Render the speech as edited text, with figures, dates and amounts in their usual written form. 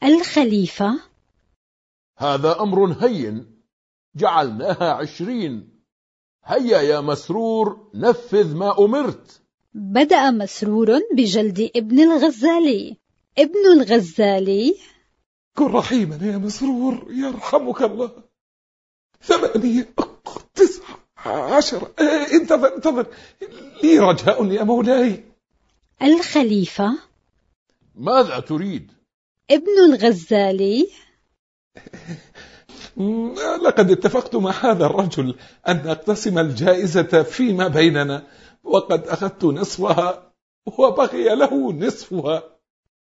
الخليفة: هذا أمر هين، جعلناها 20. هيا يا مسرور، نفذ ما أمرت. بدأ مسرور بجلد ابن الغزالي. ابن الغزالي: كن رحيما يا مسرور يرحمك الله. 8 9 10. انتظر لي رجاء يا مولاي. الخليفة: ماذا تريد؟ ابن الغزالي: لقد اتفقت مع هذا الرجل أن نقتسم الجائزة فيما بيننا، وقد أخذت نصفها وبقي له نصفها.